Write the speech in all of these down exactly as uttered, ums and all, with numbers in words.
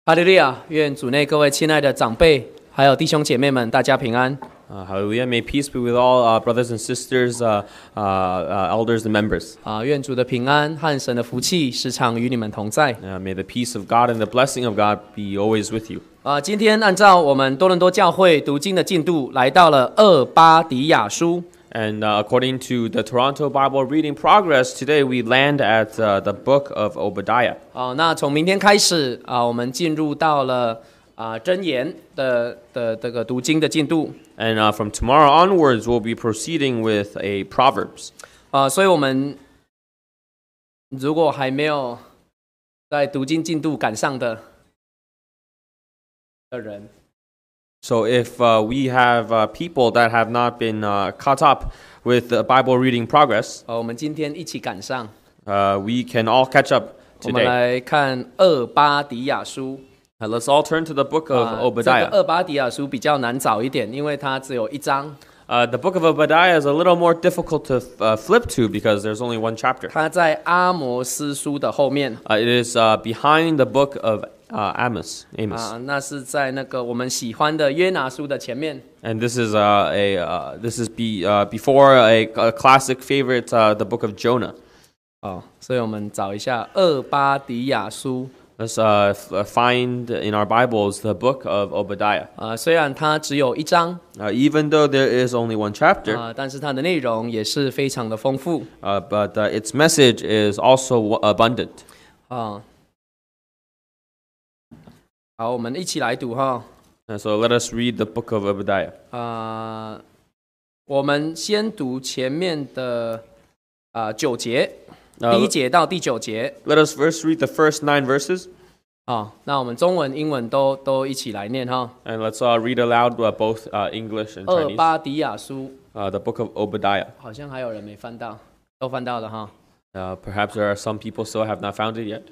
哈利路亚！愿主内各位亲爱的长辈，还有弟兄姐妹们，大家平安。 Uh, hallelujah. May peace be with all uh, brothers and sisters, uh, uh, uh, elders and members. 啊，愿主的平安和神的福气时常与你们同在。 Uh, may the peace of God and the blessing of God be always with you. 啊，今天按照我们多伦多教会读经的进度，来到了俄巴底亚书。 And uh, according to the Toronto Bible Reading Progress, today we land at uh, the book of Obadiah. 哦，那从明天开始啊，我们进入到了啊箴言的的这个读经的进度。 And uh, from tomorrow onwards, we'll be proceeding with a Proverbs. 啊，所以我们如果还没有在读经进度赶上的的人。 So if uh, we have uh, people that have not been uh, caught up with the Bible reading progress, 呃，我们今天一起赶上。 uh, we can all catch up 我们 today. 来看俄巴底亚书。 Uh, let's all turn to the book of 啊，这个 Obadiah. 俄巴底亚书比较难找一点，因为它只有一章， Uh, the book of Obadiah is a little more difficult to uh, flip to because there's only one chapter. 它在阿摩斯书的后面。 Uh, it is uh, behind the book of uh, Amos. Amos. 啊，那是在那个我们喜欢的约拿书的前面。 And this is uh, a uh, this is be uh, before a, a classic favorite, uh, the book of Jonah. 哦，所以我们找一下俄巴底亚书。 Let's uh, f- uh, find in our Bibles the book of Obadiah. 啊，虽然它只有一章， Uh, even though there is only one chapter, 啊，但是它的内容也是非常的丰富。 uh, but uh, its message is also w- abundant. 啊，好，我们一起来读哈。 And so let us read the book of Obadiah. 啊，我们先读前面的啊九节，第一节到第九节。 Let us first read the first nine verses. 啊，那我们中文、英文都都一起来念哈。 And let's uh, read aloud uh, both uh, English and 俄 Chinese. 巴底亚书 Uh, the book of Obadiah. 好像还有人没翻到，都翻到了哈。 Uh, perhaps there are some people still have not found it yet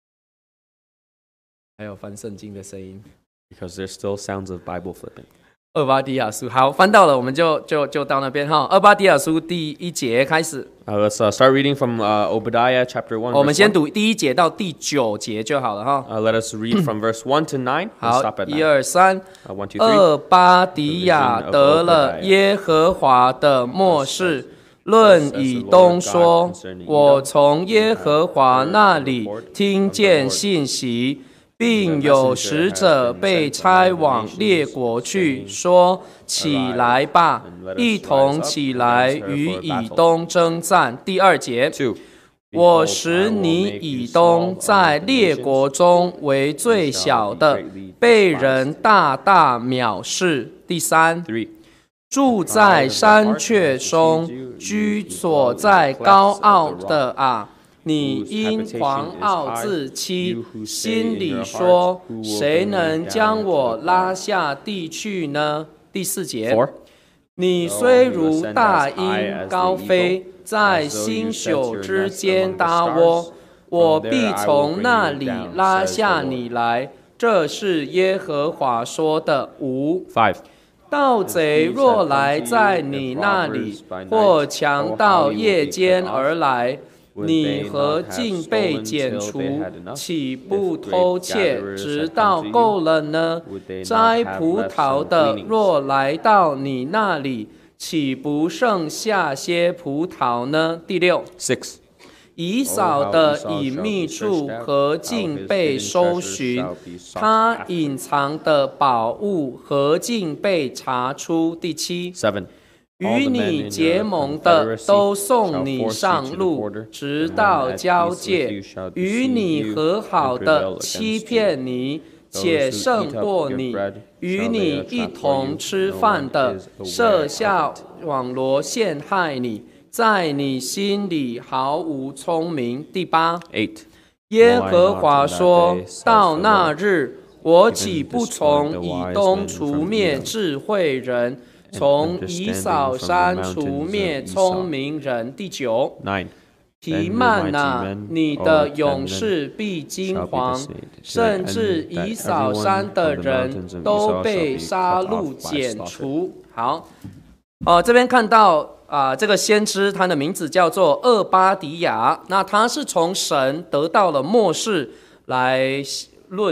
还有翻圣经的声音。 because there's still sounds of Bible flipping. 俄巴底亚书好，翻到了，我们就就就到那边哈。俄巴底亚书第一节开始， Uh, let's uh, start reading from uh, Obadiah chapter one. 我们 verse 先 one. 读第一节到第九节就好了哈。 Uh, let us read from verse one to nine. We'll 好 stop，at 一 nine. 二三。 Uh, one, two, three. 俄巴底亚得了耶和华的默示，论以东说：我从耶和华那里听见信息，并有使者被差往列国去，说：起来吧，一同起来与以东征战。第二节。 Two. 我使你以东在列国中为最小的，被人大大藐视。第三， Three. 住在山阙中，居所在高傲的啊，你因狂傲自欺，心里说：谁能将我拉下地去呢？第四节。 Four. 你虽如大鹰高飞，在星宿之间搭窝，我必从那里拉下你来。这是耶和华说的。五， Five. 盗贼若来在你那里，或强盗夜间而来，你何竟被剪除？岂不偷窃，直到够了呢？摘葡萄的若来到你那里，岂不剩下些葡萄呢？第六。 Six. 以扫的隐秘处何竟被搜寻？他隐藏的宝物何竟被查出？第七。 Seven. 与你结盟的都送你上路，直到交界；与你和好的欺骗你，且胜过你；与你一同吃饭的设下网罗陷害你。 在你心里毫无聪明。第八， Eight. 耶和华说：到那日，我岂不从以东除灭智慧人，从以扫山除灭聪明人？第九， Nine. 提曼哪，你的勇士必惊惶，甚至以扫山的人都被杀戮剪除。好，哦，这边看到。啊、呃，这个先知他的名字叫做俄巴底亚，那他是从神得到了默示来论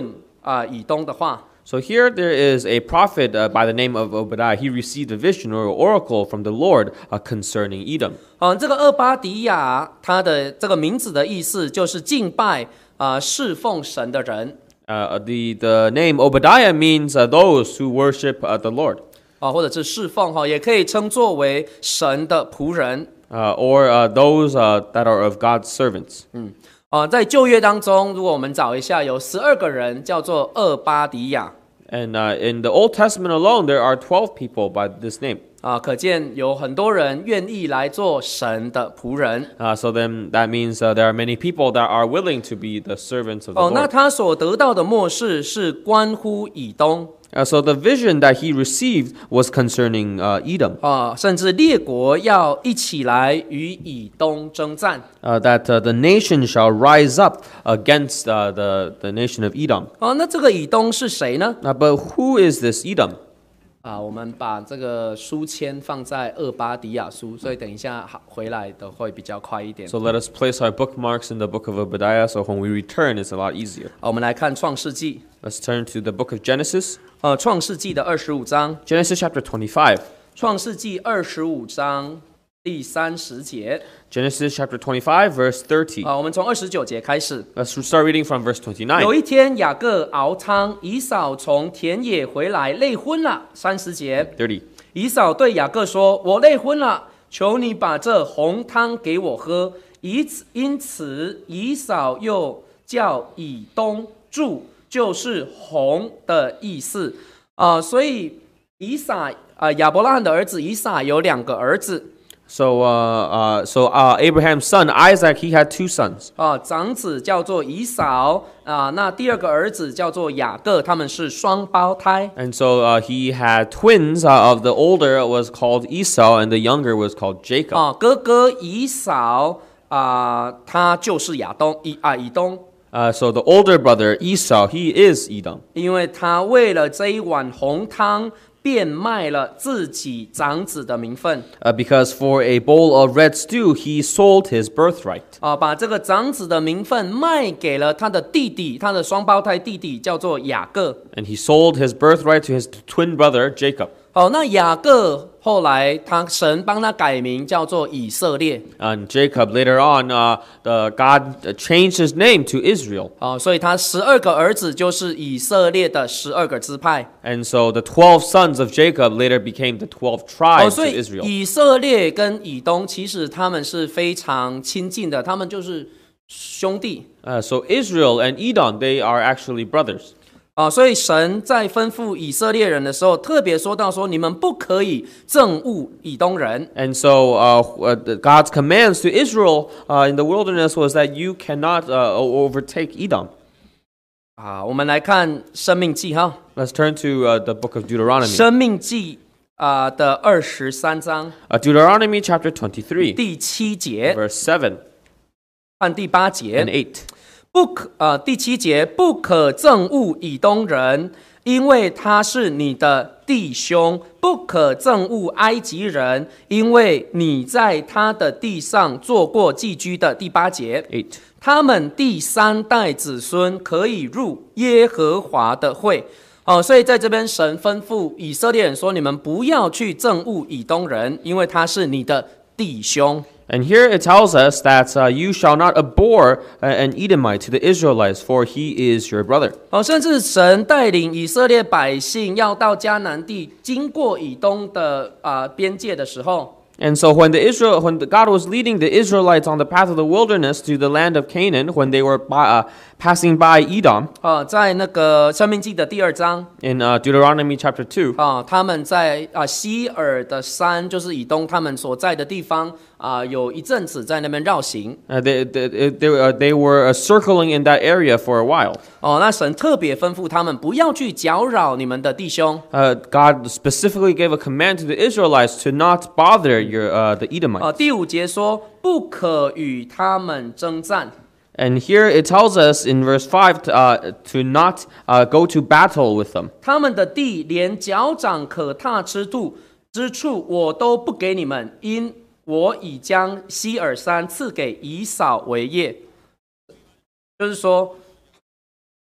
啊、以东的话。 So here there is a prophet uh, by the name of Obadiah. He received a vision or oracle from the Lord uh, concerning Edom. 嗯，这个厄巴迪亚，他的这个名字的意思就是敬拜啊、呃侍奉神的人 Uh, the, the name Obadiah means uh, those who worship uh, the Lord, 啊、或者是侍奉哈，也可以称作为神的仆人。 uh, or uh, those uh, that are of God's servants. 啊、在旧约当中，如果我们找一下，有十二个人叫做厄巴迪亚 And uh, in the Old Testament alone, there are twelve people by this name. 啊、可见有很多人愿意来做神的仆人。 Uh, so then that means uh, there are many people that are willing to be the servants of the 哦，那 Lord. 他所得到的默示是关乎以东 Uh, so the vision that he received was concerning uh, Edom, 啊、甚至列国要一起来与以东征战。 uh, that uh, the nation shall rise up against uh, the, the nation of Edom. 哦，那这个以东是谁呢？ Uh, but who is this Edom? 啊，我们把这个书签放在厄巴迪亚书，所以等一下回来的会比较快一点。 So let us place our bookmarks in the book of Obadiah, so when we return, it's a lot easier. 好，我们来看创世纪， Let's turn to the book of Genesis, 呃，创世纪的二十五章， Genesis chapter twenty-five. 创世纪二十五章第三十节。 Genesis chapter twenty-five, verse thirty. 啊，我们从二十九节开始。 Let's start reading from verse 有 twenty-nine. 一天，雅各熬汤，以扫从田野回来，累昏了。三十节， thirty. 以扫对雅各说：“我累昏了，求你把这红汤给我喝。”以此因此，以扫又叫以东住，就是红的意思啊、呃。所以以撒啊、呃，亚伯拉罕的儿子以撒有两个儿子 So, uh, uh, so uh, Abraham's son Isaac, he had two sons. 啊、呃，长子叫做以扫啊、呃，那第二个儿子叫做雅各，他们是双胞胎。 And so uh, he had twins. Uh, of the older was called Esau, and the younger was called Jacob. 啊，哥哥以扫啊，他就是亚东以啊以东， Uh, so the older brother Esau, he is Edom, 因为他为了这一碗红汤，变卖了自己长子的名分 uh, because for a bowl of red stew he sold his birthright. 啊，把这个长子的名分卖给了他的弟弟，他的双胞胎弟弟叫做雅各。 And he sold his birthright to his twin brother Jacob. 好，那雅各后来他神帮他改名叫做以色列 And Jacob later on, uh, the, God changed his name to Israel. 啊，所以他十二个儿子就是以色列的十二个支派。 And so the twelve sons of Jacob later became the twelve 哦， tribes 所 of 以 Israel. 以色列跟以东其实他们是非常亲近的，他们就是兄弟 Uh, so Israel and Edom, they are actually brothers. 啊。所以神在吩咐以色列人的时候，特别说到说，你们不可以憎恶以东人 And so uh, uh, God's commands to Israel uh, in the wilderness was that you cannot uh, overtake Edom. 啊。我们来看生命记哈， Let's turn to uh, the book of Deuteronomy. 生命记啊的二十三章 Uh, Deuteronomy chapter twenty-three, 第七节 verse seven 和第八节 and。eight. 不可呃，第七节不可憎恶以东人，因为他是你的弟兄；不可憎恶埃及人，因为你在他的地上做过寄居的。第八节， eight. 他们第三代子孙可以入耶和华的会。哦，所以在这边神吩咐以色列人说：你们不要去憎恶以东人，因为他是你的弟兄。 And here it tells us that uh, you shall not abhor uh, an Edomite to the Israelites, for he is your brother. 哦，甚至神带领以色列百姓要到迦南地，经过以东的啊、呃、边界的时候， And so when the Israel, when the God was leading the Israelites on the path of the wilderness to the land of Canaan, when they were by, uh, passing by Edom, 啊、在那个生命记的第二章 in uh, Deuteronomy chapter two, 啊、他们在啊、西尔的山，就是以东他们所在的地方啊、有一阵子在那边绕行。 uh, they, they, they, uh, they were uh, circling in that area for a while. 哦，那神特别吩咐他们不要去搅扰你们的弟兄。 Uh, God specifically gave a command to the Israelites to not bother your, uh, the 啊、 Edomites. 第五节说不可与他们征战。 And here it tells us in verse five to, uh, to not uh, go to battle with them. 他们的地连脚掌可踏之处之处，我都不给你们，因我已将希尔山赐给以扫为业。就是说，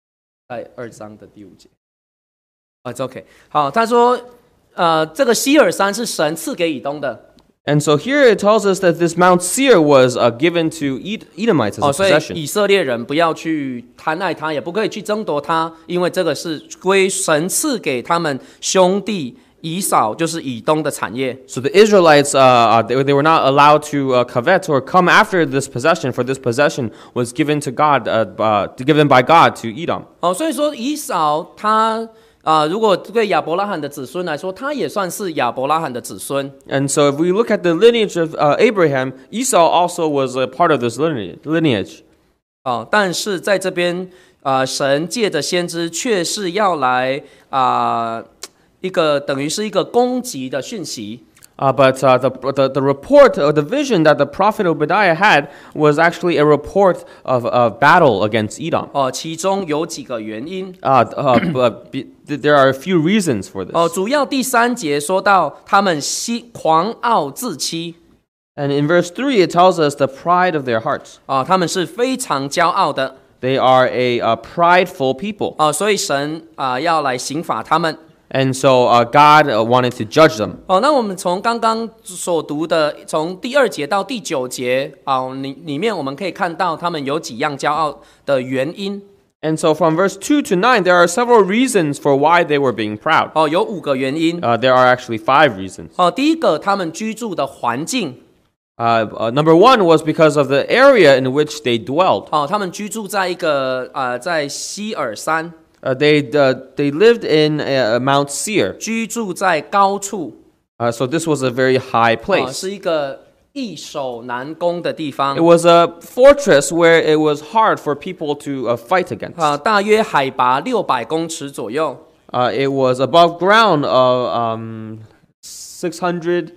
在二章的第五节。啊、uh, ，OK， 好，他说，呃，这个希尔山是神赐给以东的。 And so here it tells us that this Mount Seir was uh, given to Ed- Edomites as a 哦，所以 possession. 以色列人不要去贪爱它，也不可以去争夺它，因为这个是归神赐给他们兄弟以扫，就是以东的产业。 So the Israelites, uh, uh, they, they were not allowed to uh, covet or come after this possession, for this possession was given to God, uh, uh, given by God to Edom. 哦，所以说以扫他啊、呃，如果对亚伯拉罕的子孙来说，他也算是亚伯拉罕的子孙。 And so if we look at the lineage of uh, Abraham, Esau also was a part of this lineage. lineage. 哦，但是在这边，啊、呃，神借着先知却是要来啊、呃、一个等于是一个攻击的讯息。 Uh, but uh, the, the the report or the vision that the prophet Obadiah had was actually a report of a battle against Edom. 哦，其中有几个原因。 Uh, uh, but be, there are a few reasons for this. 哦，主要第三节说到他们欺狂傲自欺。 And in verse three, it tells us the pride of their hearts. 哦，他们是非常骄傲的。 They are a, a prideful people. 哦，所以神啊、呃、要来刑罚他们。 And so uh, God uh, wanted to judge them. 哦，那我们从刚刚所读的，从第二节到第九节啊，里里面我们可以看到他们有几样骄傲的原因。 And so from verse two to nine, there are several reasons for why they were being proud. 哦，有五个原因。 Uh, there are actually five reasons. 哦，第一个，他们居住的环境。 Uh, uh, number one was because of the area in which they dwelled. 哦，他们居住在一个呃，在希尔山， Uh, they uh, they lived in uh, Mount Seir. 居住在高处。 Uh, so this was a very high 哦， place. 是一个易守难攻的地方。 It was a fortress where it was hard for people to uh, fight against. 啊，大约海拔六百公尺左右。 Uh, it was above ground of um, six hundred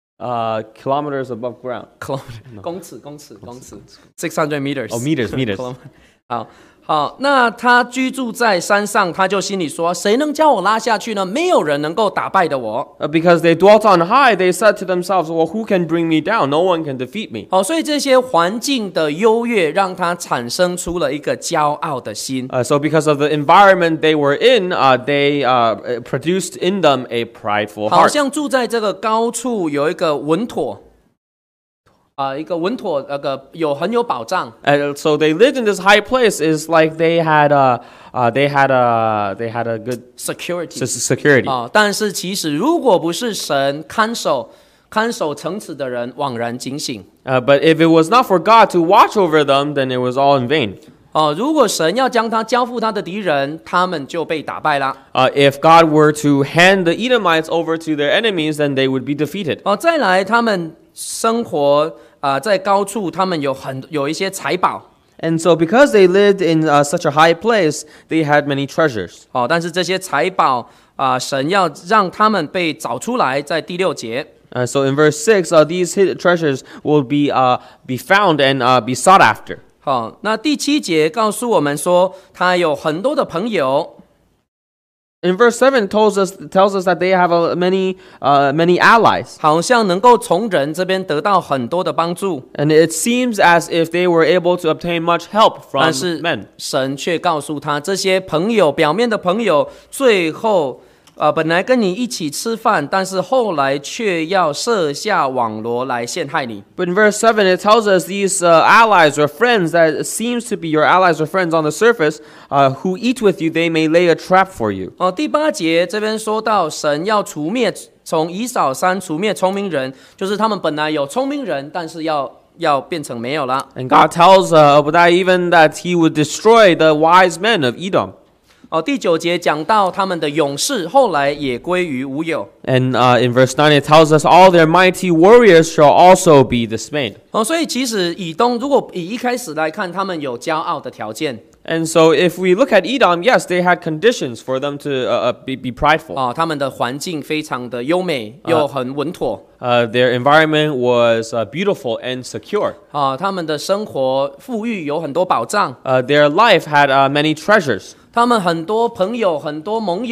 uh, kilometers above ground. 公尺，公尺，公尺 ，six hundred meters。 Oh, meters, meters. 好。好，那他居住在山上，他就心里说：“谁能将我拉下去呢？没有人能够打败的我。” Uh, because they dwelt on high, they said to themselves, well, who can bring me down? No one can defeat me. 好，所以这些环境的优越，让他产生出了一个骄傲的心。 Uh, so because of the environment they were in, uh, they uh, produced in them a prideful 好 heart. 像住在这个高处，有一个稳妥，啊、呃，一个稳妥，那个有很有保障。 And so they lived in this high place is like they had a, uh, they had a, they had a good security s- security. 啊、但是其实如果不是神看守看守城池的人惘然警醒 Uh, but if it was not for God to watch over them, then it was all in vain. 哦、如果神要将他交付他的敌人，他们就被打败了。 Uh, if God were to hand the Edomites over to their enemies, then they would be defeated. 哦，再来他们生活啊、在高处，他们有很有一些财宝。 And so because they lived in uh, such a high place, they had many treasures. 哦，但是这些财宝啊、神要让他们被找出来，在第六节。 Uh, so in verse six, uh, these hidden treasures will be, uh, be found and uh, be sought after. 好，那第七节告诉我们说，他有很多的朋友。 In verse seven, it tells us, tells us that they have uh, many, uh, many allies. 好像能够从人这边得到很多的帮助， And it seems as if they were able to obtain much help from 但是 men. 神却告诉他，这些朋友表面的朋友，最后呃本来跟你一起吃饭，但是后来却要设下网罗来陷害你。 But in verse seven, it tells us these uh, allies or friends that seems to be your allies or friends on the surface uh, who eat with you, they may lay a trap for you. 哦，第八节这边说到，神要除灭从以扫山除灭聪明人，就是他们本来有聪明人，但是要要变成没有了。 And God tells uh, Obadiah even that he would destroy the wise men of Edom. 哦，第九节讲到他们的勇士后来也归于无有。 And uh, in verse nine, it tells us all their mighty warriors shall also be dismayed. 哦，所以其实以东如果以一开始来看，他们有骄傲的条件。 And so if we look at Edom, yes, they had conditions for them to uh, uh, be, be prideful. 哦，他们的环境非常的优美，又很稳妥。 Uh, their environment was uh, beautiful and secure. 啊、他们的生活富裕，有很多保障。 Uh, their life had uh, many treasures. 他们很多朋友，很多盟友，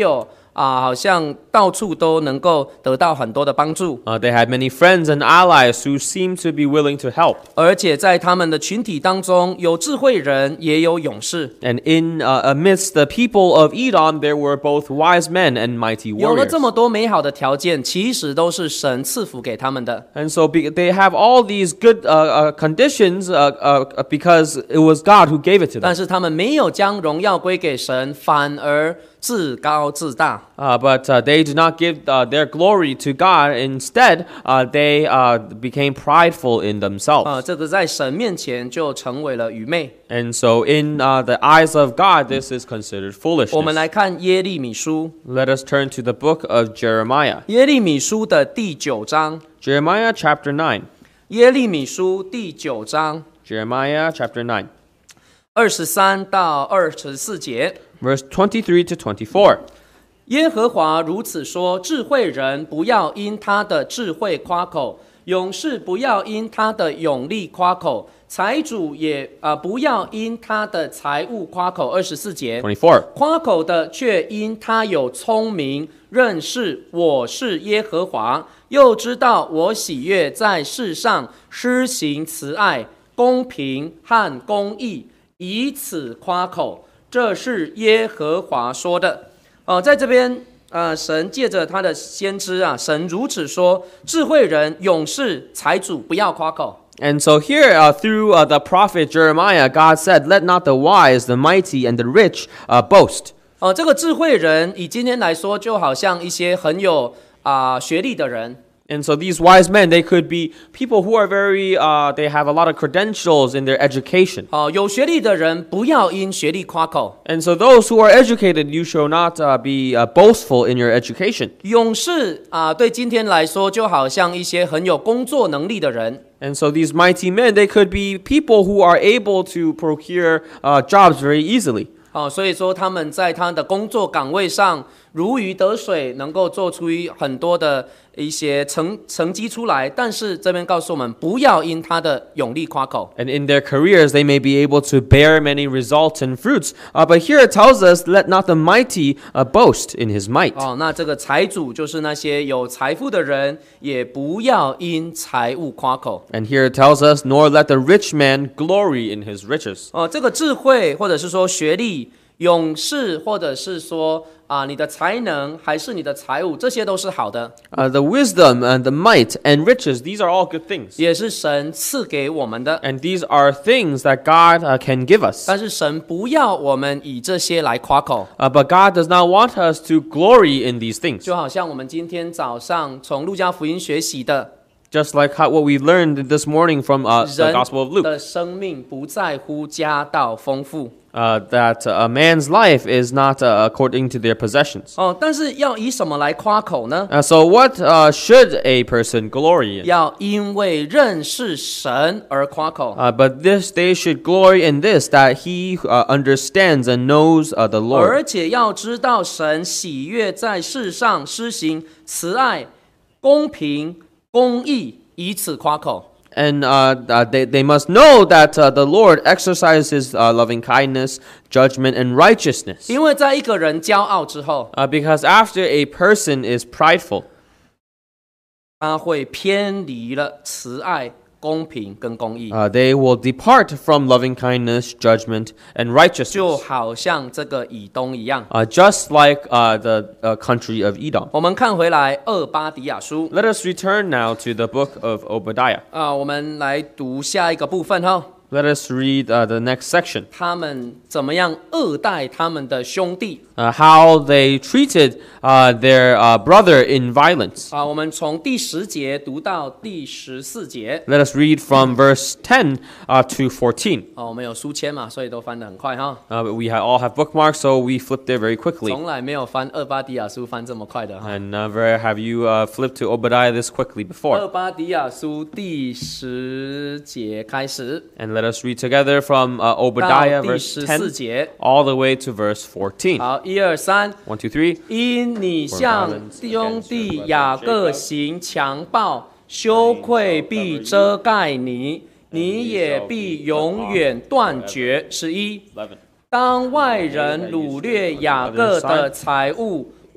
啊，好像到处都能够得到很多的帮助。 Uh, they had many friends and allies who seemed to be willing to help. 而且在他们的群体当中，有智慧人，也有勇士。 And in uh, amidst the people of Edom, there were both wise men and mighty 有了 warriors. 这么多美好的条件，其实都是神赐福给他们的。 And so be, they have all these good uh, uh, conditions uh, uh, because it was God who gave it to them. 但是他们没有将荣耀归给神，反而自高自大。 Uh, but uh, they did not give uh, their glory to God. Instead, uh, they uh, became prideful in themselves. 啊，这个在神面前就成为了愚昧。 And so in uh, the eyes of God, this is considered 我们 foolishness. 来看耶利米书， Let us turn to the book of Jeremiah. 耶利米书的第九章， Jeremiah chapter nine. 耶利米书第九章 Jeremiah chapter nine, 二十三到二十四节。 verse twenty-three to twenty-four. 耶和华如此说：智慧人不要因他的智慧夸口，勇士不要因他的勇力夸口，财主也呃不要因他的财物夸口。二十四节， twenty-four. 夸口的却因他有聪明，认识我是耶和华，又知道我喜悦在世上施行慈爱、公平和公义，以此夸口。这是耶和华说的。呃，在这边，呃，神借着他的先知啊，神如此说：智慧人、勇士、财主不要夸口。 And so here, uh, through uh, the prophet Jeremiah, God said, "Let not the wise, the mighty, and the rich uh, boast." 哦，这个智慧人以今天来说，就好像一些很有啊、呃学历的人。 And so these wise men, they could be people who are very, uh, they have a lot of credentials in their education. 哦，有学历的人不要因学历夸口。 And so those who are educated, you shall not uh, be uh, boastful in your education. 勇士啊、对今天来说，就好像一些很有工作能力的人。 And so these mighty men, they could be people who are able to procure uh, jobs very easily. 哦，所以说他们在他的工作岗位上如鱼得水，能够做出很多的一些成成绩出来。但是这边告诉我们，不要因他的勇力夸口。 And in their careers, they may be able to bear many results and fruits. Uh, but here it tells us, let not the mighty uh, boast in his might. 哦，那这个财主就是那些有财富的人，也不要因财物夸口。 And here it tells us, nor let the rich man glory in his riches. 哦，这个智慧或者是说学历、勇士，或者是说啊你的才能，还是你的财物，这些都是好的， Uh, the wisdom and the might and riches, these are all good things. 也是神赐给我们的。 And these are things that God uh, can give us. 但是神不要我们以这些来夸口。 Uh, but God does not want us to glory in these things. 就好像我们今天早上从路加福音学习的， Just like how, what we learned this morning from uh, the 人 Gospel of Luke, 的生命不在乎家道丰富。 uh, that a man's life is not uh, according to their possessions. 哦，但是要以什么来夸口呢？ Uh, so what uh, should a person glory in? 要因为认识神而夸口。 Uh, but this they should glory in this, that he uh, understands and knows uh, the Lord. 而且要知道神喜悦在世上施行慈爱、公平、公义，以此夸口。 And uh, uh, they, they must know that uh, the Lord exercises uh, loving kindness, judgment, and righteousness. 因为在一个人骄傲之后， Uh, because after a person is prideful, 他会偏离了慈爱、公平跟公义， uh, they will depart from loving kindness, judgment, and 就 righteousness. 好像这个以东一样。 Uh, just like uh, the uh, country of Edom. 我们看回来俄巴底亚书 Let us return now to the book of Obadiah. 啊、我们来读下一个部分哈。 Let us read uh, the next section. 他们怎么样恶待他们的兄弟 Uh, how they treated uh, their uh, brother in violence. 啊？我们从第十节读到第十四节 Let us read from verse ten uh, to fourteen. 啊。我们有书签嘛，所以都翻得很快哈。 Uh, but we ha- all have bookmarks, so we flipped there very quickly. 从来没有翻俄巴底亚书翻这么快的哈。 And never have you uh, flipped to Obadiah this quickly 俄 before. 巴底亚书第十节开始 And let us read together from uh, 到 Obadiah 第 verse 十四 ten 节。 all the way to verse fourteen. 好，一二三。 One, two, three. 因你向兄弟雅各行强暴，羞愧必遮盖你，你也必永远断绝。十一，当外人掳掠雅各的财物，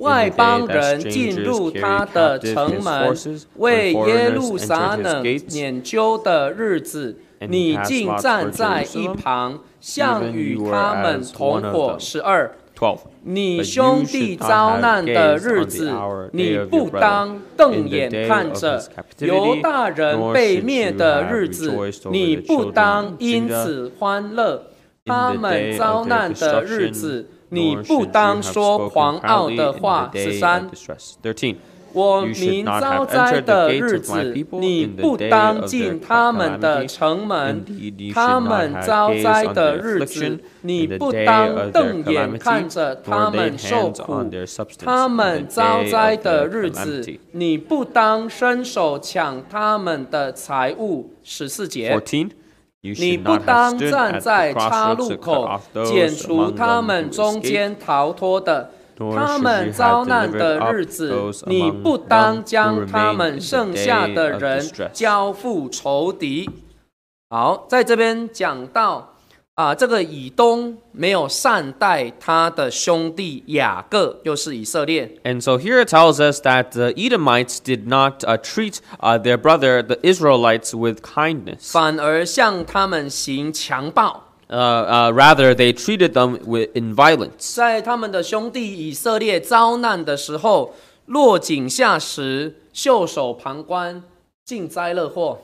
外邦人进入他的城门，为耶路撒冷拈阄的日子，你竟站在一旁，像与他们同伙。十二，你兄弟遭难的日子，你不当瞪眼看着；犹大人被灭的日子，你不当因此欢乐。他们遭难的日子，你不当说狂傲的话。十三，我民遭灾的日子，你不当进他们的城门；他们遭灾的日子，你不当瞪眼看着他们受苦；他们遭灾的日子，你不当伸手抢他们的财物。十四节。你不当站在岔路口，剪除他们中间逃脱的；他们遭难的日子，你不当将他们剩下的人交付仇敌。好，在这边讲到啊，这个以东没有善待他的兄弟雅各，又是以色列。 And so here it tells us that the Edomites did not uh, treat uh, their brother, the Israelites, with kindness. 反而向他们行强暴。 Uh, uh, rather, they treated them with, in violence. 在他们的兄弟以色列遭难的时候，落井下石，袖手旁观，幸灾乐祸。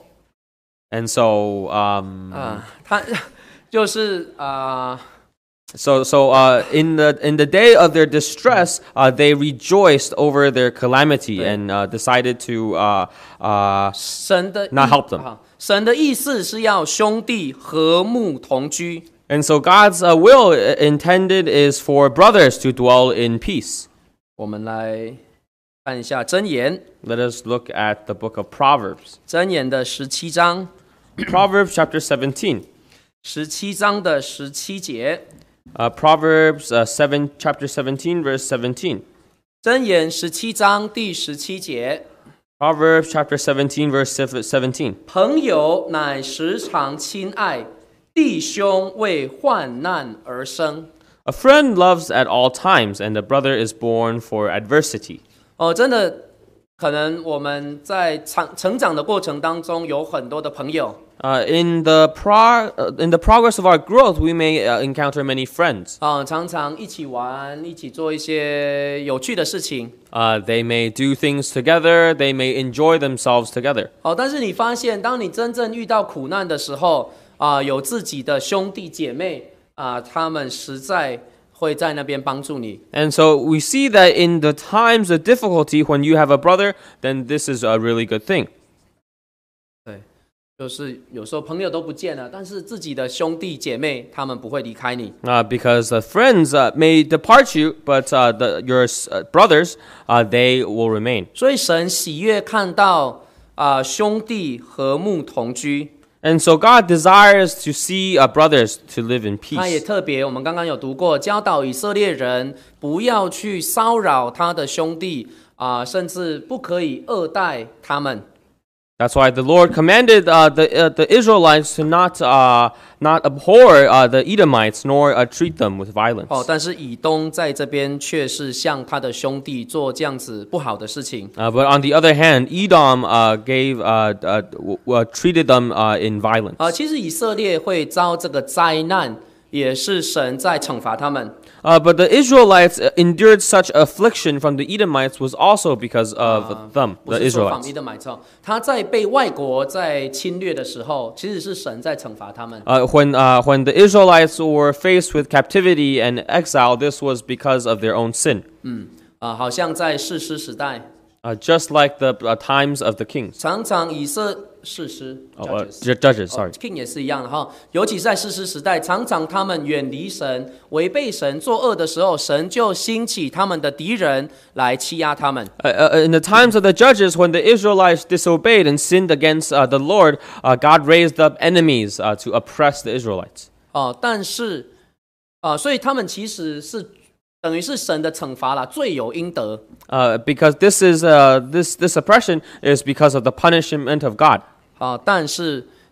And so, um, 啊，他。就是啊、uh, so so uh, in the in the day of their distress, uh, they rejoiced over their calamity and uh, decided to uh, uh, 神的 not help them. 神的意思是要兄弟和睦同居。 And so God's uh, will intended is for brothers to dwell in peace. 我们来看一下箴言。 Let us look at the book of Proverbs. 箴言的十七章。 Proverbs chapter seventeen. 十七章的十七节。 Uh, Proverbs uh, seven, chapter seventeen, verse seventeen. 箴言十七章第十七节。 Proverbs chapter seventeen, verse seventeen. 朋友乃时常亲爱，弟兄为患难而生。 A friend loves at all times, and a brother is born for adversity. 哦，真的，可能我们在成成长的过程当中有很多的朋友。 Uh, in the pro, uh, in the progress of our growth, we may uh, encounter many friends. 啊，常常一起玩，一起做一些有趣的事情。 Uh, they may do things together. They may enjoy themselves together. 哦，但是你发现，当你真正遇到苦难的时候，啊，有自己的兄弟姐妹啊，他们实在会在那边帮助你。 And so we see that in the times of difficulty, when you have a brother, then this is a really good thing. 对。就是有时候朋友都不见了，但是自己的兄弟姐妹他们不会离开你。 Uh, because uh, friends uh, may depart you, but uh, the, your uh, brothers, uh, they will remain. 所以神喜悦看到啊、呃、兄弟和睦同居。 And so God desires to see uh, brothers to live in peace. 他也特别，我们刚刚有读过，教导以色列人不要去骚扰他的兄弟啊、呃，甚至不可以恶待他们。 That's why the Lord commanded uh, the uh, the Israelites to not uh, not abhor uh, the Edomites nor uh, treat them with violence. 哦，但是以东在这边却是向他的兄弟做这样子不好的事情。 Uh, but on the other hand, Edom uh, gave uh, uh, w- uh, treated them uh, in violence. 啊，其实以色列会遭这个灾难，也是神在惩罚他们。 Uh, but the Israelites endured such affliction from the Edomites was also because of uh, them, the Israelites. 他在被外国在侵略的时候，其实是神在惩罚他们。 Uh, when uh, when the Israelites were faced with captivity and exile, this was because of their own sin. 嗯，啊，好像在士师时代。 Uh, just like the uh, times of the kings. 常常以色士师 oh, uh, judges, sorry. oh, king 也是一样的哈，尤其在士师时代，常常他们远离神、违背神、作恶的时候，神就兴起他们的敌人来欺压他们。 Uh, uh, in the times of the judges, when the Israelites disobeyed and sinned against uh, the Lord, uh, God raised up enemies uh, to oppress the Israelites. 哦，但是啊，所以他们其实是。等于是神的惩罚啦，罪有应得。 Uh, because this is uh, this this oppression is because of the punishment of God. 啊，但是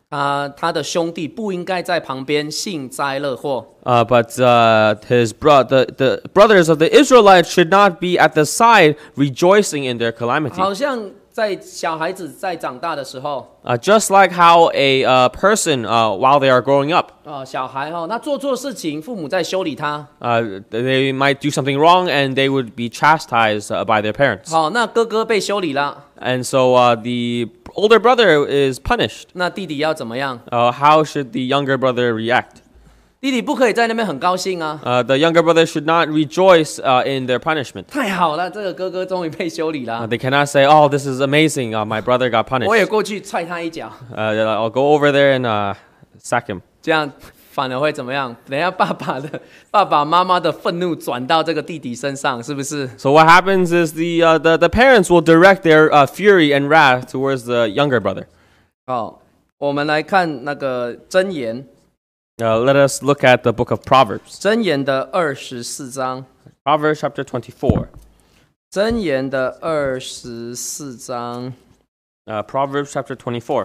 他他的兄弟不应该在旁边幸灾乐祸。 Uh, but uh, his bro- the, the brothers of the Israelites should not be at the side rejoicing in their calamity. 好像在小孩子在长大的时候， Uh, just like how a uh, person, uh, while they are growing up, 啊、小孩哈、那做错事情，父母在修理他。 uh, they might do something wrong and they would be chastised uh, by their parents. 好、那哥哥被修理了， And so uh, the older brother is punished. 那弟弟要怎么样？ Uh, how should the younger brother react? 弟弟不可以在那边很高兴啊！ Uh, the younger brother should not rejoice uh, in their punishment. 太好了，这个哥哥终于被修理 Uh, 了。 they cannot say, "Oh, this is amazing! Uh, my brother got 我也 punished." 过去踹他一脚， Uh, I'll go over there and uh, sack him. 这样反而会怎么样？等一下爸爸的爸爸妈妈的愤怒转到这个弟弟身上，是不是？ So what happens is the uh, the, the parents will direct their uh, fury and wrath towards the younger brother. 好，我们来看那个箴言， Uh, let us look at the book of Proverbs. 箴言的二十四章， Proverbs chapter twenty-four. 箴言的二十四章 Uh, Proverbs chapter twenty-four.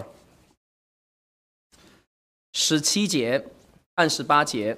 十七节和十八节。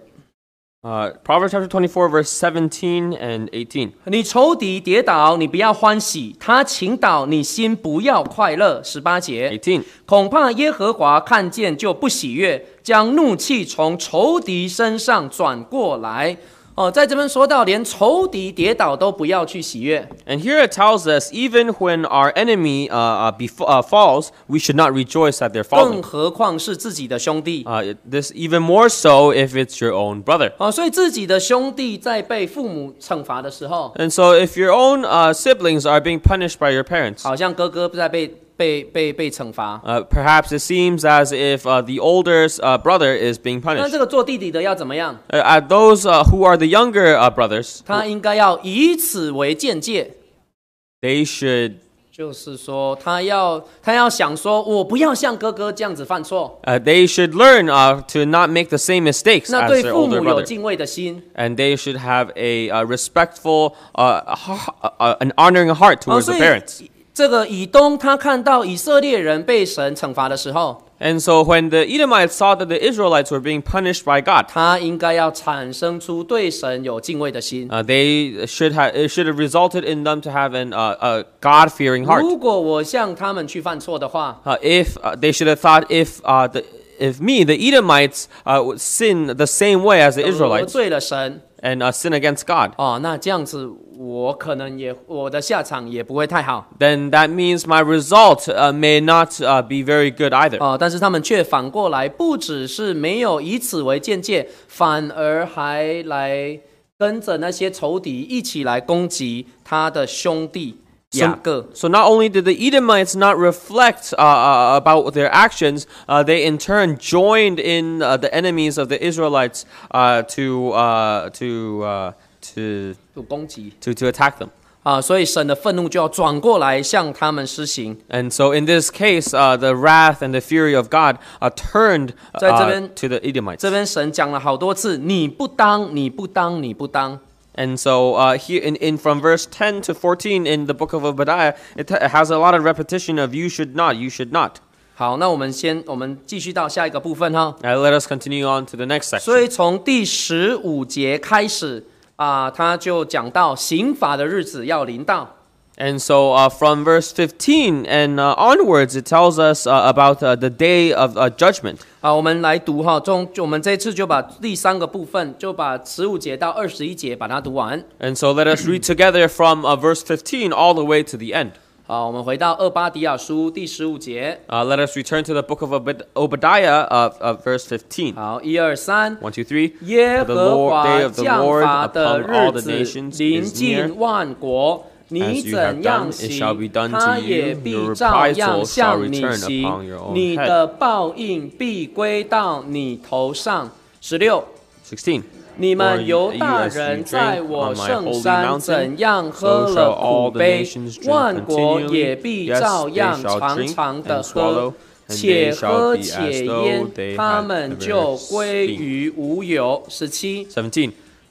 Uh, Proverbs chapter twenty-four, verse seventeen and eighteen. 你仇敌跌倒，你不要欢喜；他倾倒，你心不要快乐。十八节， eighteen. 恐怕耶和华看见就不喜悦，将怒气从仇敌身上转过来。哦，在这边说到，连仇敌跌倒都不要去喜悦。 And here it tells us, even when our enemy uh, uh, bef- uh, falls, we should not rejoice at their 更 falling. 何况是自己的兄弟。 Uh, it- this even more so if it's your own brother. 哦，所以自己的兄弟在被父母惩罚的时候， And so if your own uh, siblings are being punished by your parents, 好像哥哥在被被被被惩罚。 uh, perhaps it seems as if uh, the older uh, brother is being 那 punished. 这个做弟弟的要怎么样？ Uh, at those uh, who are the younger uh, brothers, 他应该要以此为鉴戒。 they should 就是说，他要他要想说，我不要像哥哥这样子犯错。 uh, they should learn uh, to not make the same mistakes 那 as 对 their 父 older 母有 brother, 敬畏的心。 and they should have a, uh respectful, uh, h- uh, an honoring heart 哦， towards 所 the parents. 以这个以东他看到以色列人被神惩罚的时候， And so when the Edomites saw that the Israelites were being punished by God, 他应该要产生出对神有敬畏的心。 uh, they should have it should have resulted in them to have an uh, a God-fearing heart. 如果我向他们去犯错的话， Uh, if uh, they should have thought if uh, the if me the Edomites uh, would sin the same way as the 得 Israelites 罪了神， and uh, sin against God, 哦，那这样子我可能也我的下场也不会太好。 then that means my result uh, may not uh, be very good either. 哦，但是他们却反过来，不只是没有以此为鉴戒，反而还来跟着那些仇敌一起来攻击他的兄弟雅各。 So not only did the Edomites not reflect uh, uh, about their actions, uh, they in turn joined in uh, the enemies of the Israelites uh, to uh, to uh, to 有攻击 to to attack them. 啊，所以神的愤怒就要转过来向他们施行。 And so in this case, uh, the wrath and the fury of God uh, turned 在这 uh, 边- to the Edomites. 这边神讲了好多次，你不当，你不当，你不当。 And so uh, here in, in from verse ten to fourteen in the book of Obadiah, it, it has a lot of repetition of you should not, you should not. 好，那我们先我们继续到下一个部分哈。 Uh, let us continue on to the next 所 section. 以从第十五节开始啊，他就讲到刑罚的日子要临到。 And so uh, from verse fifteen and uh, onwards, it tells us uh, about uh, the day of uh, judgment. 好，我们来读哈，中就我们这次就把第三个部分，就把十五节到二十一节把它读完。 And so let us read together from uh, verse fifteen all the way to the end. 好，我们回到厄巴迪亚书第十五节。 Uh, let us return to the book of Obad- Obadiah, uh, uh, verse fifteen. 好，一二三。 One, two, three. 耶 The 和 Lord, 华 day of the 降 Lord 罚的 upon all 日 the 子 nations 临 is near. 近万国，你 As you 怎 have 样 done, it 行 shall be done， 他 to 也 you. 必 Your 照样 reprisal shall 向你 return 行 upon your，own 你 head. 的报应必归到你头上。十六。 Sixteen. 你 For 们 you- 犹 you 大 as you 人 drink 在我 on my 圣 holy 山 mountain, 怎样 so 喝 shall 了 all 苦 the 杯， nations drink 万国 continually. 也必 Yes, 照 they 样 shall 常 drink 常的 and swallow, 喝， and 且 they shall 喝 be 且 as though 淹， they 他 had 们 never 就归 seen. 于无有。十七。 Seventeen.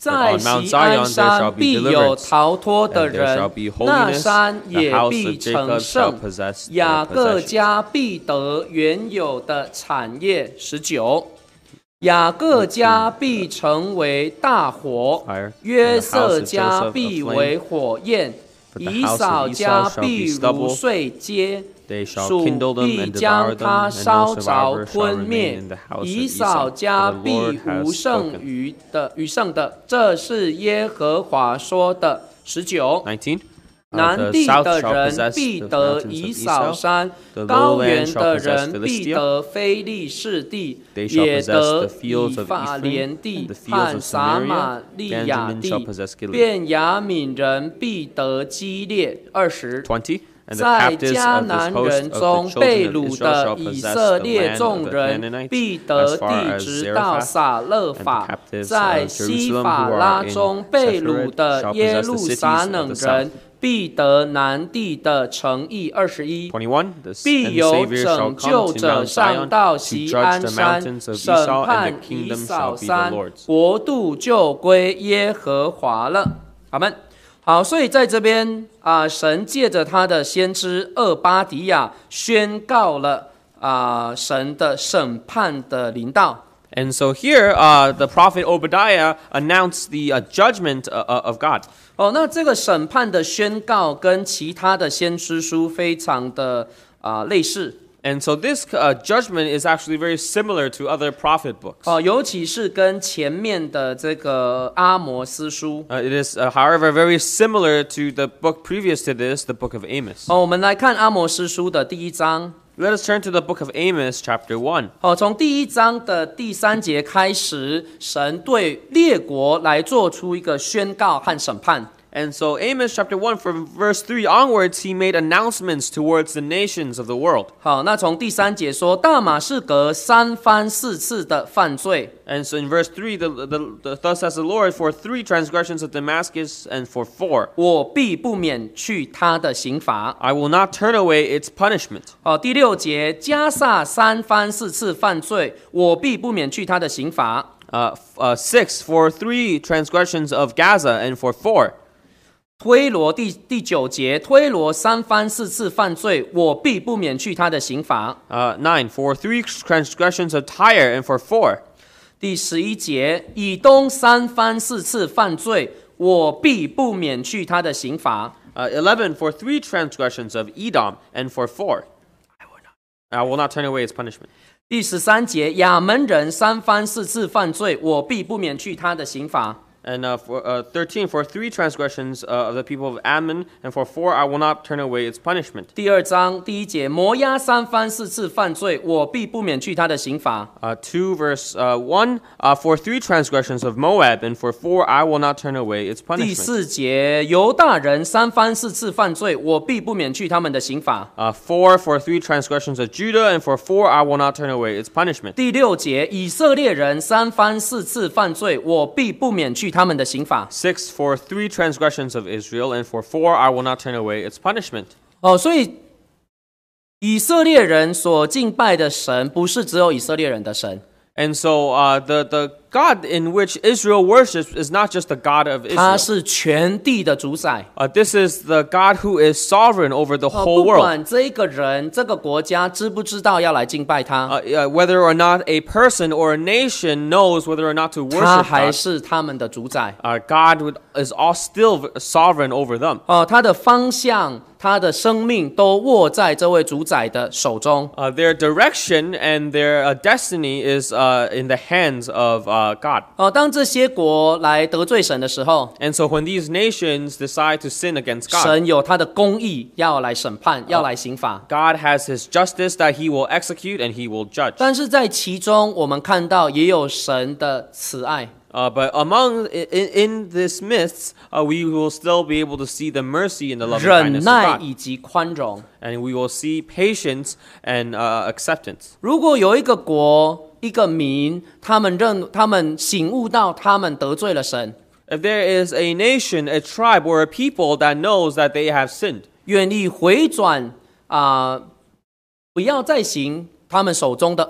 在锡安山必有逃脱的人，那山也必成圣，雅各家必得原有的产业。十九，雅各家必成为大火，约瑟家必为火焰，以扫家必如碎秸。主必将他烧着吞灭，以扫家必无剩余的余剩的，这是耶和华说的。十九，南地的人必得以扫山，高原的人必得非利士地，也得以法莲地和撒玛利亚地，便雅悯人必得基列。二十。在迦南人中被掳的以色列众人必得地直到撒勒法，在西法拉中被掳的耶路撒冷人必得南地的城邑。二十一，必有拯救者上到锡安山，审判以扫山，国度就归耶和华了。阿们。好，所以在这边啊、呃，神借着他的先知厄巴迪亚宣告了啊、呃、神的审判的临到。 And so here, uh, the prophet Obadiah announced the uh, judgment uh, of God. 哦，那这个审判的宣告跟其他的先知书非常的啊、呃、类似。 And so this uh, judgment is actually very similar to other prophet books. 哦，尤其是跟前面的这个阿摩斯书。 Uh, it is, uh, however, very similar to the book previous to this, the book of Amos. 哦，我们来看阿摩斯书的第一章。 Let us turn to the book of Amos, chapter one. 哦，从第一章的第三节开始，神对列国来做出一个宣告和审判。 And so Amos chapter one, from verse three onwards, he made announcements towards the nations of the world. 好，那从第三节说，大马士革三番四次的犯罪。 And so in verse three, the, the, the, thus says the Lord, for three transgressions of Damascus, and for four, 我必不免去他的刑罚。 I will not turn away its punishment. 好，第六节，加萨三番四次犯罪，我必不免去他的刑罚。 Uh, uh, six, for three transgressions of Gaza, and for four. 推罗第第九节，推罗三番四次犯罪，我必不免去他的刑罚。 Uh, nine, for three transgressions of Tyre, and for four. 第十一节，以东三番四次犯罪，我必不免去他的刑罚。 Uh, eleven, for three transgressions of Edom, and for four. I will not, I will not turn away its punishment. 第十三节，亚门人三番四次犯罪，我必不免去他的刑罚。 And uh, for uh, thirteen, for three transgressions uh, of the people of Ammon, and for four, I will not turn away its punishment. 第二章第一节，摩押三番四次犯罪，我必不免去他的刑罚。 Uh, two verse uh, one, uh, for three transgressions of Moab, and for four, I will not turn away its punishment. 第四节，犹大人三番四次犯罪，我必不免去他们的刑罚。 Uh, four, for three transgressions of Judah, and for four, I will not turn away its punishment. 第六节，以色列人三番四次犯罪，我必不免去他们的刑罚。 Six, for three transgressions of Israel, and for four, I will not turn away its punishment. 哦，所以以色列人所敬拜的神，不是只有以色列人的神。 And so uh, the the God in which Israel worships is not just the God of Israel. 他是全地的主宰。 Uh, this is the God who is sovereign over the 哦， whole 不 world. 管这个人、这个国家知不知道要来敬拜他， Uh, uh, whether or not a person or a nation knows whether or not to 他 worship 还 God, 是他们的主宰。 uh, God would, is all still sovereign over them. 哦，他的方向、他的生命都握在这位主宰的手中。 Uh, their direction and their uh, destiny is uh, in the hands of uh, God. 哦，当这些国来得罪神的时候， And so when these nations decide to sin against God, 神有他的公义要来审判，要来刑罚。 God has his justice that he will execute and he will judge. 但是在其中，我们看到也有神的慈爱。 Uh, but among in, in this midst, uh, we will still be able to see the mercy and the loving 忍 kindness 耐 of God, 以及宽容。 and we will see patience and uh, acceptance. 如果有一个国、一个民，他们认、他们醒悟到他们得罪了神， If there is a nation, a tribe, or a people that knows that they have sinned, 愿意回转啊、呃不要再行他们手中的恶，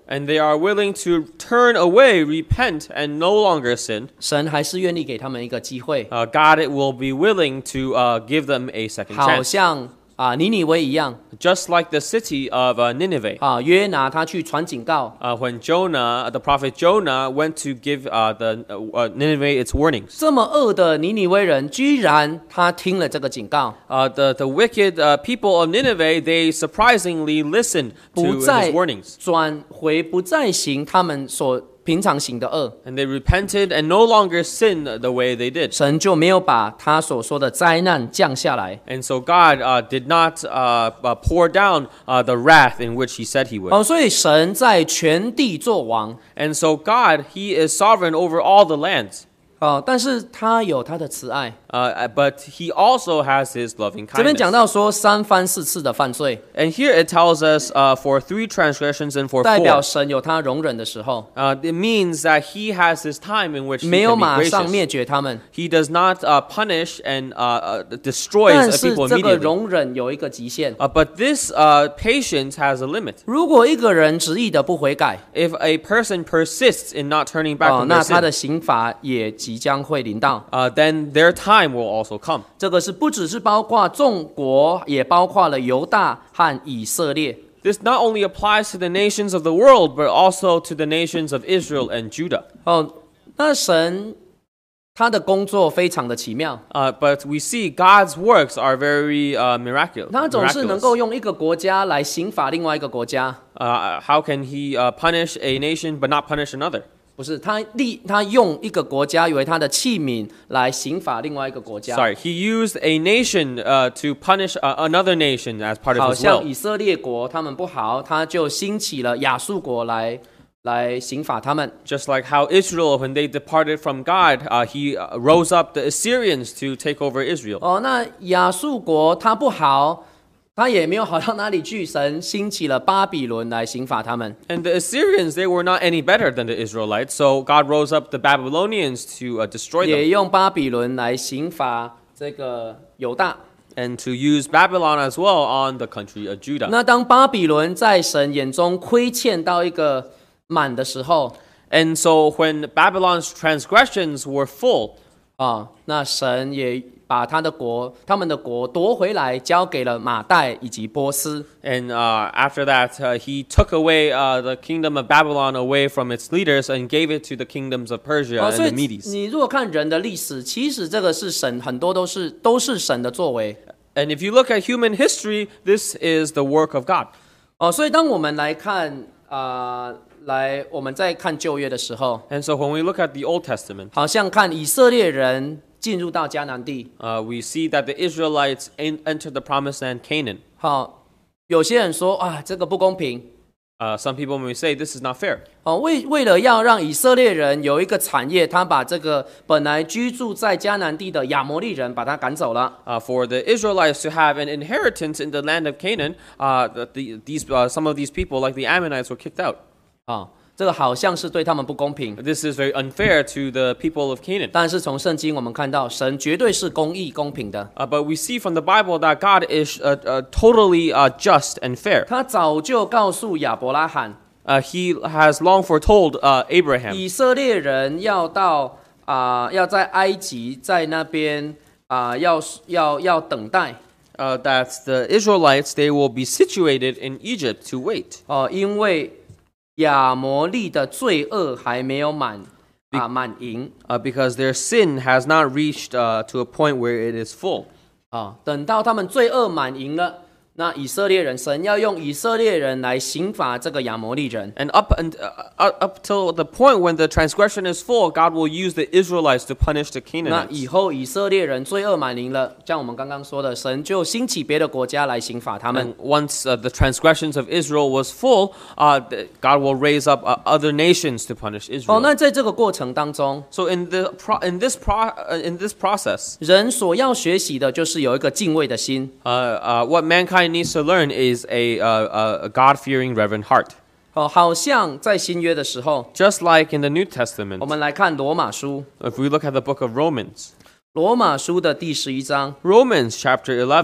and they are willing to turn away, repent, and no longer sin, 神还是愿意给他们一个机会， uh, God it will be willing to uh, give them a second 好 chance. 像啊尼尼微一样 Just like the city of uh, Nineveh. 啊，约拿他去传警告， Uh, when Jonah, the prophet Jonah, went to give uh, the uh, Nineveh its warnings. 这么恶的尼尼微人，居然他听了这个警告， Uh, the, the wicked uh, people of Nineveh, they surprisingly listened 不 to 再 his warnings. 转回，不再行他们所平常行的恶， And they repented and no longer sinned the way they did. 神就没有把他所说的灾难降下来。 And so God uh, did not uh, uh, pour down uh, the wrath in which he said he would. 哦，所以神在全地作王， And so God, he is sovereign over all the lands. 哦，但是他有他的慈爱。 Uh, but he also has his loving 这边讲 kindness. 到说三番四次的犯罪， And here it tells us uh, for three transgressions and for 代表 four. 神有他容忍的时候， Uh, it means that he has his time in which he 没有 can be 马上 gracious. 灭绝他们。 He does not uh, punish and uh, uh, destroys 但 uh, 是 people 这个 immediately. 容忍有一个极限。 Uh, but this uh, patience has a limit. 如果一个人执意的不悔改， If a person persists in not turning back 哦， from 那 their 他的 sin, 刑罚也即将会临到。 uh, then their time will also come. 这个是不只是包括众国，也包括了犹大和以色列。 This not only applies to the nations of the world, but also to the nations of Israel and Judah. 哦，那神他的工作非常的奇妙， Uh, but we see God's works are very uh, miraculous. 他总是能够 miraculous. 用一个国家来刑罚另外一个国家。 Uh, how can he uh, punish a nation but not punish another? 不是他立他用一个国家为他的器皿来刑罚另外一个国家， Sorry, he used a nation uh, to punish uh, another nation as part of 好 his 像 will. 以色列国他们不好，他就兴起了亚述国来来刑罚他们。 Just like how Israel, when they departed from God, uh, he uh, rose up the Assyrians to take over Israel. 哦，那亚述国他不好，他也没有好到哪里去，神兴起了巴比伦来刑罚他们。 And the Assyrians, they were not any better than the Israelites, so God rose up the Babylonians to uh, destroy 也 them 用巴比伦来刑罚这个犹大。 and to use Babylon as well on the country of Judah. 那当巴比伦在神眼中亏欠到一个满的时候， And so when Babylon's transgressions were full, 啊，那神也把他的国、他们的国夺回来，交给了马代以及波斯。 and uh, after that, uh, he took away uh, the kingdom of Babylon away from its leaders and gave it to the kingdoms of Persia 哦， and 所 the 以 Medes. 你如果看人的历史，其实这个是神，很多都是都是神的作为。 And if you look at human history, this is the work of God. 哦，所以当我们来看啊、呃来我们在看旧约的时候， And so when we look at the Old Testament, 好像看以色列人进入到迦南地， uh, we see that the Israelites en- entered the promised land Canaan. 好，有些人说啊，这个不公平。 Uh, some people may say this is not fair. 哦，为为了要让以色列人有一个产业，他把这个本来居住在迦南地的亚摩利人把他赶走了。 Uh, for the Israelites to have an inheritance in the land of Canaan, uh, the, the, these, uh, some of these people, like the Ammonites, were kicked out. 啊、这个好像是对他们不公平。 This is very unfair to the people of Canaan. 但是从圣经我们看到，神绝对是公义公平的。 Uh, but we see from the Bible that God is uh, uh, totally uh, just and fair. 他早就告诉亚伯拉罕， Uh, he has long foretold uh, Abraham 以色列人要到啊、要在埃及，在那边啊、要要要等待 uh, that the Israelites, they will be situated in Egypt to wait. 哦、因为亚摩利的罪恶还没有满啊、满盈 Uh, because their sin has not reached uh, to a point where it is full. 啊、等到他们罪恶满盈了。那以色列人，神要用以色列人来刑罚这个亚摩利人。 And up and uh, up till the point when the transgression is full, God will use the Israelites to punish the 那 Canaanites. 以后以色列人罪恶满盈了，像我们刚刚说的，神就兴起别的国家来刑罚他们。 And once uh, the transgressions of Israel was full, uh, God will raise up uh, other nations to punish 哦， Israel. 那在这个过程当中， So in the pro- in this pro- uh, in this process, 人所要学习的就是有一个敬畏的心。 uh, uh, what mankind needs to learn is a, uh, a God-fearing, reverent heart. 哦，好像在新约的时候， Just like in the New 我 Testament, 们来看罗马书， if we look at the book of Romans, 罗马书的第十一章， Romans chapter eleven,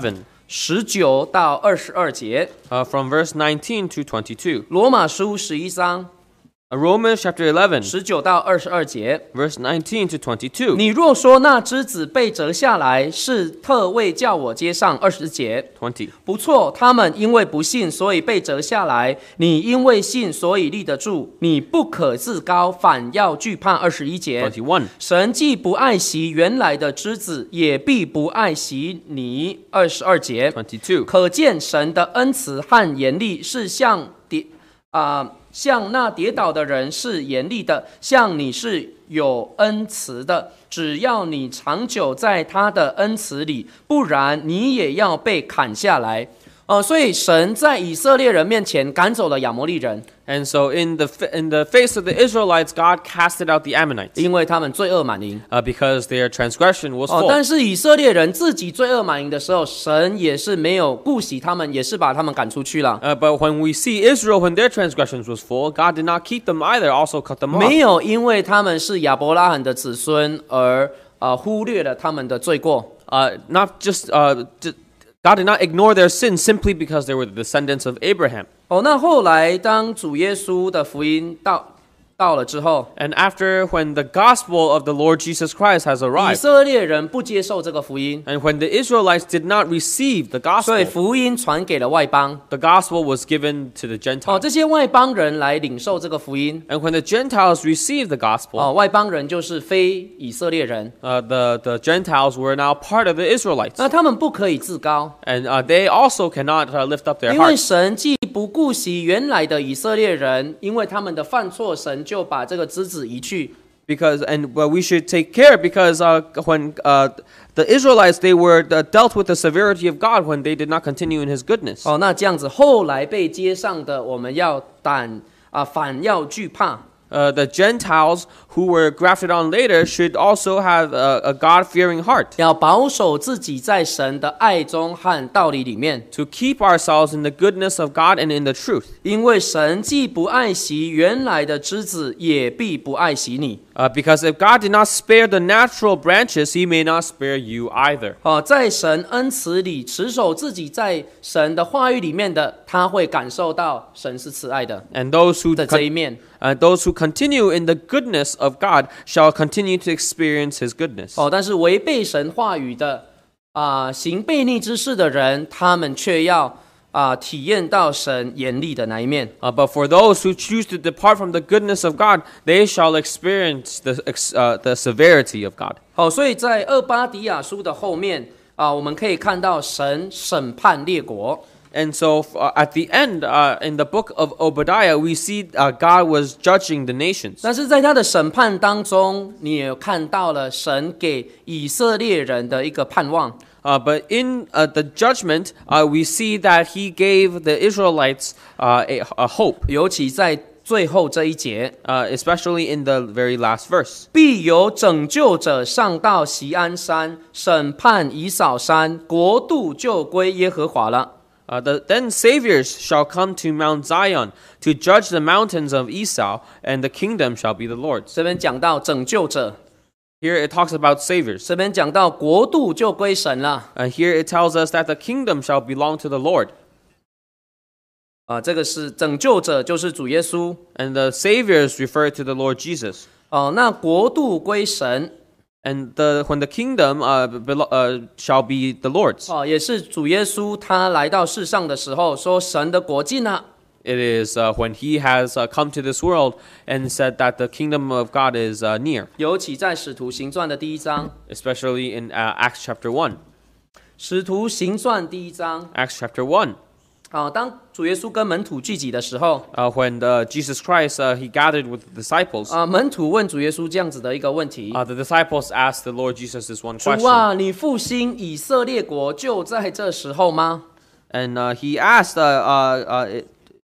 十九到二十二节， uh, from verse nineteen to twenty-two. 罗马书十一章 Uh, Romans chapter eleven, 十九到二十二节。 verse nineteen to twenty-two. 你若说那枝子被折下来，是特为叫我接上。二十节， twenty. 不错，他们因为不信，所以被折下来；你因为信，所以立得住。你不可自高，反要惧怕。二十一节， twenty-one. 神既不爱惜原来的枝子，也必不爱惜你。二十二节， twenty-two. 可见神的恩慈和严厉是像跌啊、呃，像那跌倒的人是严厉的，像你是有恩慈的。只要你长久在他的恩慈里，不然你也要被砍下来。呃，所以神在以色列人面前赶走了亚摩利人， And so in the in the face of the Israelites, God casted out the Ammonites 因为他们罪恶满盈。 uh, because their transgression was 哦， full. 但是以色列人自己罪恶满盈的时候，神也是没有顾惜他们，也是把他们赶出去了。 Uh, but when we see Israel, when their transgressions was full, God did not keep them either, also cut them off. 没有因为他们是亚伯拉罕的子孙而呃忽略了他们的罪过。 Uh, not just, uh, just God did not ignore their sins simply because they were the descendants of Abraham. 哦，那后来当主耶稣的福音到到了之后， And after, when the gospel of the Lord Jesus Christ has 以 arrived, 色列人不接受这个福音， and when the Israelites did not receive the 所以 gospel, 福音传给了外邦。 the gospel was given to the 哦， Gentiles. 这些外邦人来领受这个福音。 And when the Gentiles received the gospel, 哦，外邦人就是非以色列人， uh, the, the Gentiles were now part of the Israelites. 那他们不可以自高， And uh, they also cannot uh, lift up their 因为 hearts. 神既不顾惜原来的以色列人，因为他们的犯错，神就把这个枝子移去。 Because and well, we should take care because uh, when uh, the Israelites they were uh, dealt with the severity of God when they did not continue in His goodness. 哦，那这样子后来被接上的，我们要胆啊、反要惧怕。 Uh, the Gentiles who were grafted on later should also have a, a God-fearing heart 要保守自己在神的爱中和道理里面， to keep ourselves in the goodness of God and in the truth. 因为神既不爱惜原来的枝子，也必不爱惜你。 Uh, because if God did not spare the natural branches, He may not spare you either. 哦，在神恩慈里持守自己在神的话语里面的，他会感受到神是慈爱的 And those who 的 con- 这一面。 uh, those who continue in the goodness of God shall continue to experience His goodness. 哦，但是违背神话语的啊、行悖逆之事的人，他们却要啊、体验到神严厉的那一面。 Uh, but for those who choose to depart from the goodness of God, they shall experience the, ex- uh, the severity of God. 好，所以在俄巴底亚书的后面啊、我们可以看到神审判列国。 And so uh, at the end, uh, in the book of Obadiah, we see uh, God was judging the nations. 但是在他的审判当中，你也看到了神给以色列人的一个盼望。 Uh, but in uh, the judgment, uh, we see that He gave the Israelites uh, a, a hope, 尤其在最后这一节， uh, especially in the very last verse. 必有拯救者上到锡安山，审判以扫山，国度就归耶和华了。 Uh, the, then saviors shall come to Mount Zion to judge the mountains of Esau, and the kingdom shall be the Lord's. 这边讲到拯救者， Here it talks about saviors. 这边讲到国度就归神了。 Uh, here it tells us that the kingdom shall belong to the Lord. 啊、这个是拯救者，就是主耶稣。 And the saviors refer to the Lord Jesus. 哦、那国度归神， And the, when the kingdom uh, belo- uh, shall be the Lord's. 哦、也是主耶稣他来到世上的时候说神的国近了。 It is uh, when he has uh, come to this world and said that the kingdom of God is uh, near, 尤其在使徒行传的第一章， especially in uh, Acts chapter one. 使徒行传第一章， Acts chapter one, 啊、当主耶稣跟门徒聚集的时候， uh, when the, Jesus Christ, uh, he gathered with the disciples. 啊、门徒问主耶稣这样子的一个问题： Uh, the disciples asked the Lord Jesus this one 主 question. 啊，你复兴以色列国就在这时候吗？ And uh, he asked, uh, uh, uh, it-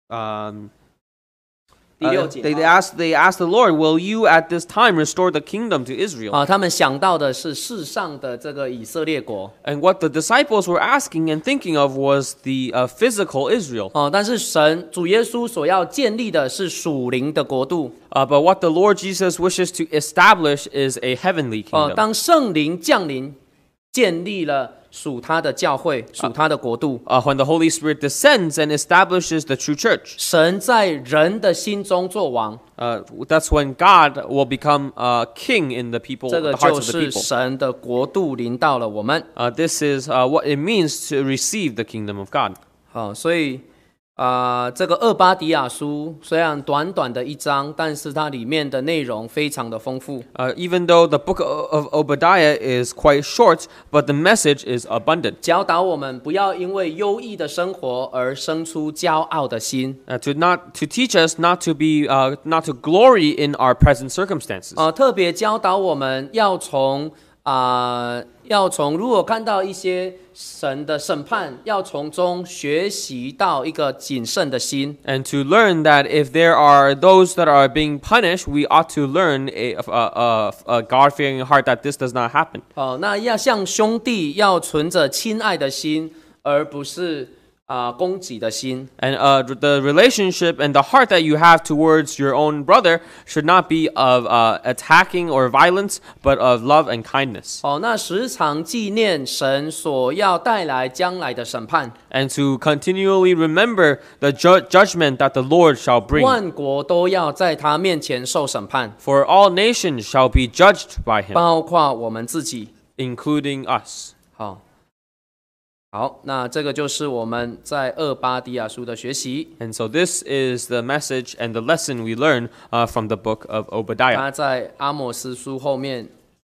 um, 第六 uh, 节 they, they asked, they asked the Lord, will you at this time restore the kingdom to Israel? 啊、他们想到的是世上的这个以色列国 And what the disciples were asking and thinking of was the uh, physical Israel. 哦、但是神主耶稣所要建立的是属灵的国度 Uh, but what the Lord Jesus wishes to establish is a heavenly 哦、 kingdom. 当圣灵降临建立了属他的教会，属他的国度。 Uh, when the Holy Spirit descends and establishes the true church, 神在人的心中作王， uh, that's when God will become uh, king in the people, 这个 the hearts 就 of the 是 people. 神的国度临到了我们。 Uh, this is uh, what it means to receive the kingdom of God. 好，所以啊、呃，这个厄巴迪亚书虽然短短的一章，但是它里面的内容非常的丰富。 Uh, even though the book of Obadiah is quite short, but the message is abundant. 教导我们不要因为优异的生活而生出骄傲的心。 Uh, to not to teach us not to be uh, not to glory in our present circumstances. 呃，特别教导我们要从啊、呃，要从如果看到一些神的审判，要从中学习到一个谨慎的心。 And to learn that if there are those that are being punished, we ought to learn a, a, a, a God-fearing heart that this does not happen. 哦，那要像兄弟，要存着亲爱的心，而不是啊、呃、攻击的心。 And uh, the relationship and the heart that you have towards your own brother should not be of uh, attacking or violence, but of love and kindness. 哦，那时常纪念神所要带来将来的审判， And to continually remember the ju- judgment that the Lord shall bring. 万国都要在他面前受审判， For all nations shall be judged by him, 包括我们自己。 including us. 好，好，那这个就是我们在厄巴迪亚书的学习。 And so this is the message and the lesson we learn uh, from the book of Obadiah, 他在阿摩斯书后面，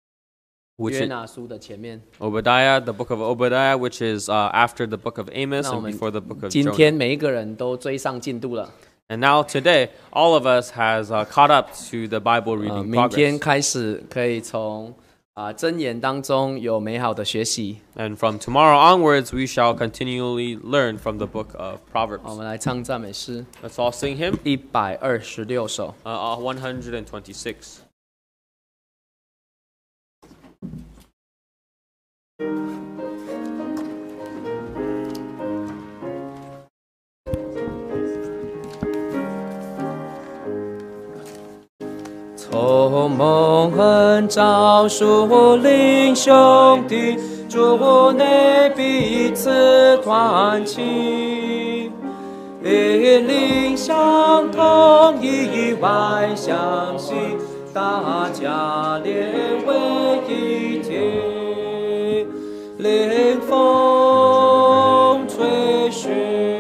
which 约 is 拿书的前面。 Obadiah, the book of Obadiah, which is uh, after the book of Amos 那我 and 们 before the book of 今 Jonah. 天每一个人都追上进度了。 And now today, all of us has uh, caught up to the Bible 呃， reading 明天 progress. 开始可以从啊箴言当中有美好的学习。 And from tomorrow onwards, we shall continually learn from the book of 我 Proverbs. 们来唱赞美诗 Let's all sing him. 一百二十六首。 Uh, uh, one hundred twenty-six. 从蒙恩招属灵兄弟，主内彼此团契，一灵相通，一外相系，大家连为一体，灵风吹嘘，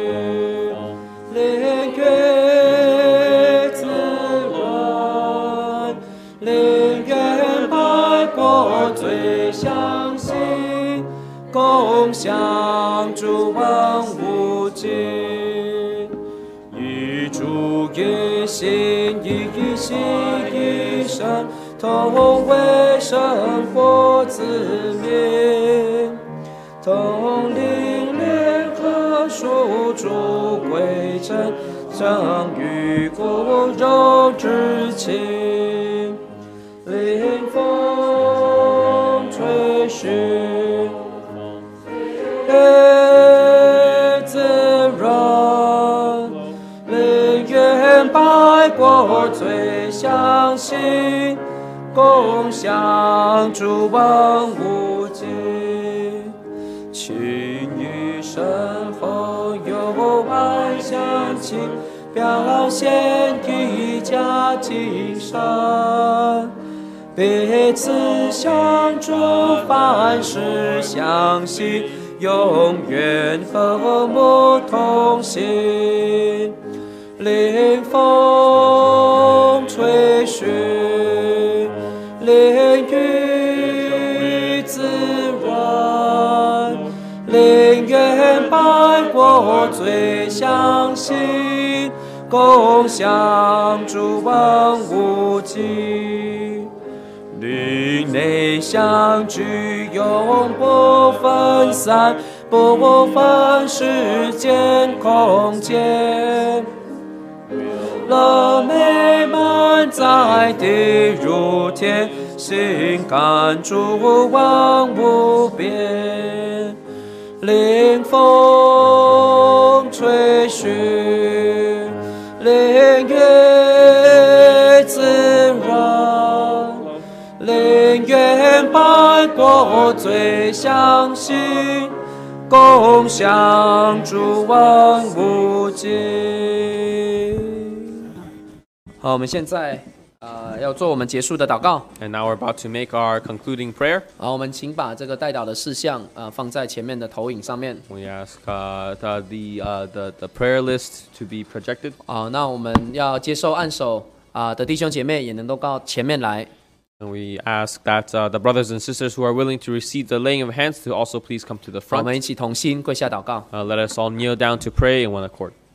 灵乐自润，灵愿百国最相信，共享主恩无尽，一主一心，一心一生，同为生活之民，同领联合属主归真，生于骨肉之情，灵风吹嘘，叶自润，灵愿百国最相信，共享主恩无尽，情与深厚有爱相亲，表现一家精神，彼此相助，凡事相信，永远和睦同行，灵风吹嘘，灵雨自润，灵愿百国最相信，共享主恩无尽，灵内相聚，永不分散，不分时间空间，乐美满在地如天，心感主恩无边，灵风吹嘘，灵乐自润，灵愿愿百国最相信，共享主万物尽。好，我们现在呃要做我们结束的祷告。 And now we're about to make our concluding prayer. 好，我们请把这个代祷的事项呃放在前面的投影上面。 We ask uh, the the, uh, the the prayer list to be projected. 好，那我们要接受按手啊、呃、的弟兄姐妹也能够到前面来。 And we ask that uh, the brothers and sisters who are willing to receive the laying of hands to also please come to the 我 front. 们一起同心跪下祷告。 Uh, let us all kneel down to pray in one accord.